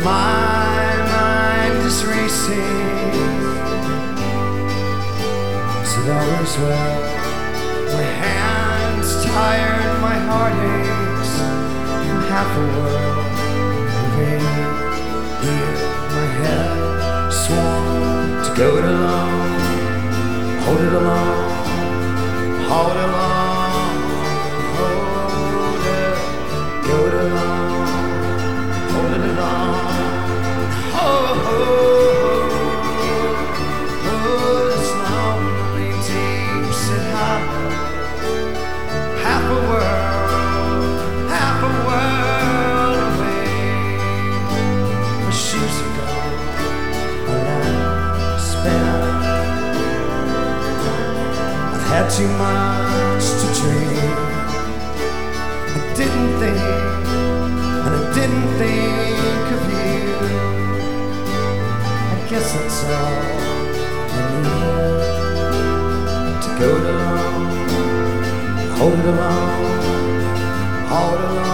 My mind is racing, so that was well. My hands tired, my heart aches, and half a world away. Here, my head sworn to go it alone, hold it alone, hold it alone, hold it, go it alone, hold it alone. This lonely deep sit high, half a world away. My shoes are gone, my life spent. I've had too much to drink. I didn't think of you. I guess that's all I need. To go it alone, hold it alone, hold it alone.